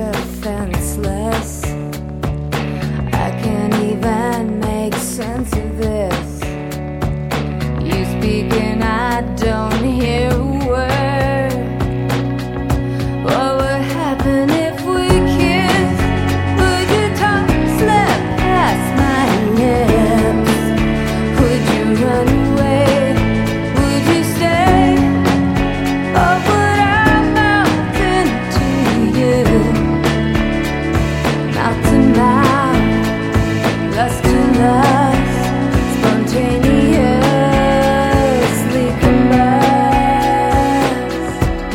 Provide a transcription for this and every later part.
defenseless. I can't even make sense of this. You speak and I don't hear a word. What would happen if we kissed? Would your tongue slip past my lips? Would you run away? Would you stay? Or would I melt into you? Mouth to mouth, lust to lust, spontaneously combust.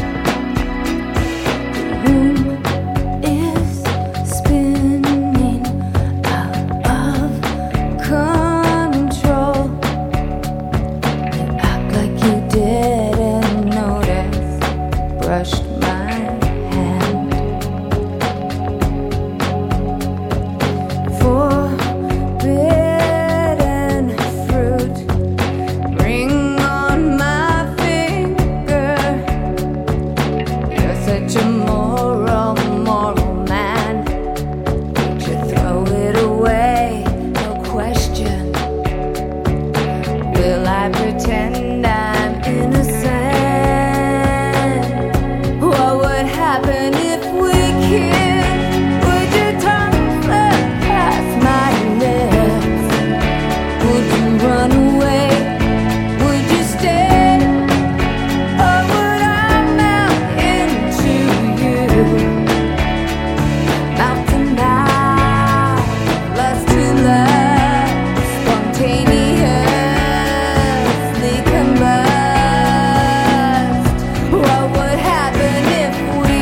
The room is spinning out of control. You act like you didn't notice. Brushed my hand. Forbidden fruit, ring on my finger. You're such a moral man. Should throw it away, no question. Will I pretend I'm innocent? What would happen if we kissed? Would your tongue slip past my lips? Would you run away? Would you stay? Or would I melt into you? Mouth to mouth, lust to lust, spontaneously combust. What would happen if we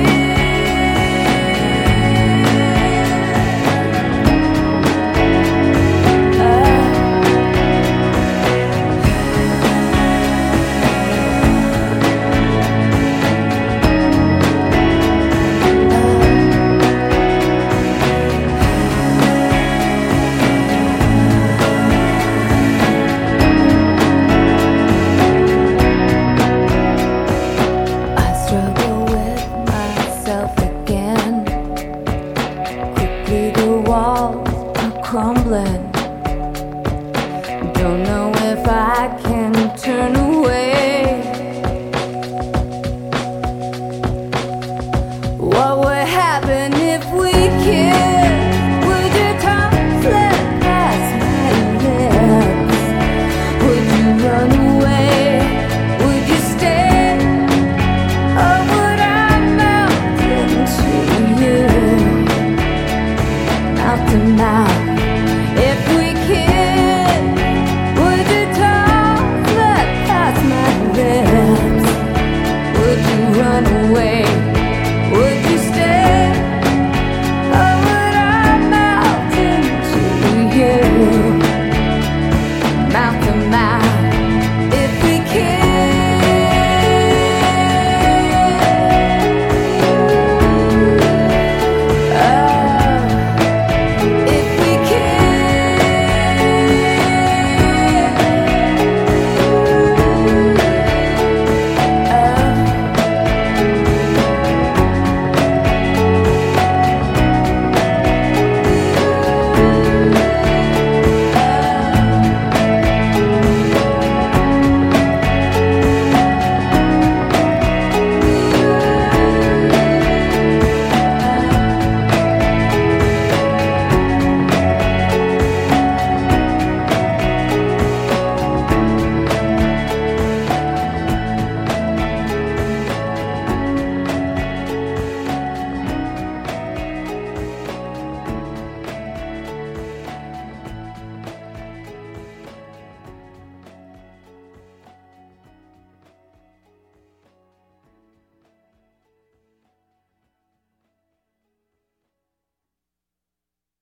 I struggle with myself again. Quickly the walls are crumbling. Don't know if I can turn away. What would happen